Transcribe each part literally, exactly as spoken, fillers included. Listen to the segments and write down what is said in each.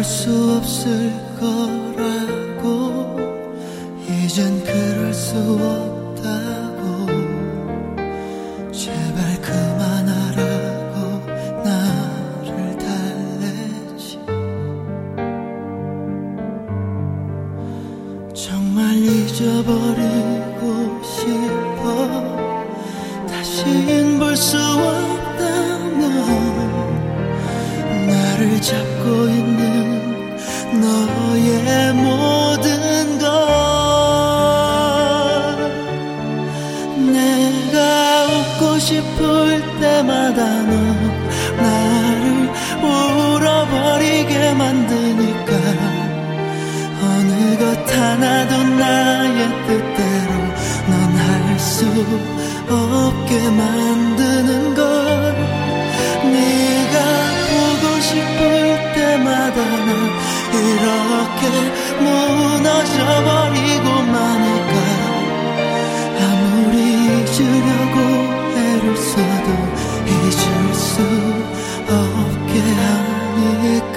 볼 수 없을 거라고 이젠 그럴 수 없다고 제발 그만하라고 나를 달래지 정말 잊어버리고 싶어 다신 볼 수 없다면 나를 잡고 있는 너의 모든 것 내가 웃고 싶을 때마다 너 나를 울어버리게 만드니까 어느 것 하나도 나의 뜻대로 넌 할 수 없게 만드는 걸 네가 보고 싶을 때마다 난 이렇게 무너져버리고 마니까 아무리 잊으려고 애를 써도 잊을 수 없게 하니까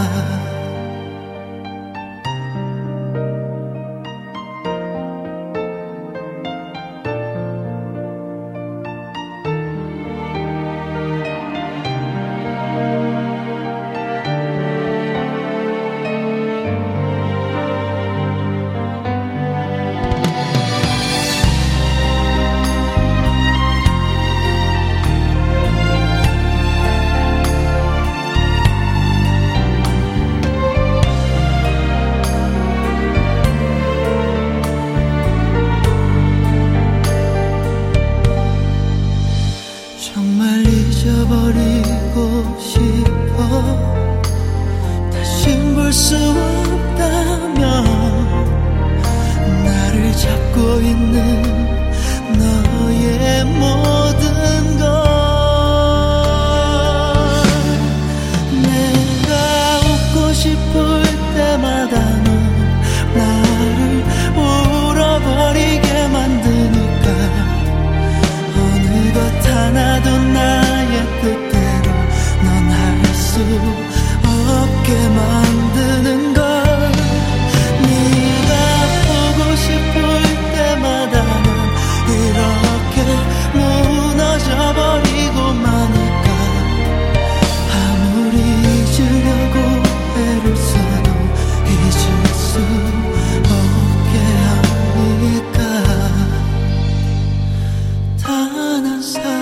잊어버리고 싶어 다신 볼 수 없다면 나를 잡고 있는 너의 모든 것 내가 웃고 싶을 때마다 넌 나를 울어버리게 만드니까 어느 것 하나도 나의 뜻대로 넌 할 수 없게 만드는 걸 네가 보고 싶을 때마다 난 이렇게 무너져버리고 마니까 아무리 잊으려고 애를 써도 잊을 수 없게 하니까 단 한 사람